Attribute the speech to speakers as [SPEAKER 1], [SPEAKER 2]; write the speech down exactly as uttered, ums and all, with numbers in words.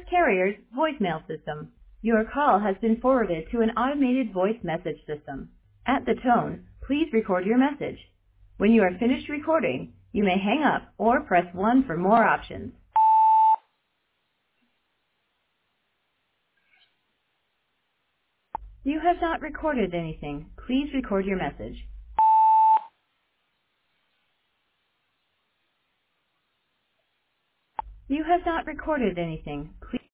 [SPEAKER 1] carrier's voicemail system. Your call has been forwarded to an automated voice message system. At the tone, please record your message. When you are finished recording, you may hang up or press one for more options. You have not recorded anything. Please record your message. You have not recorded anything.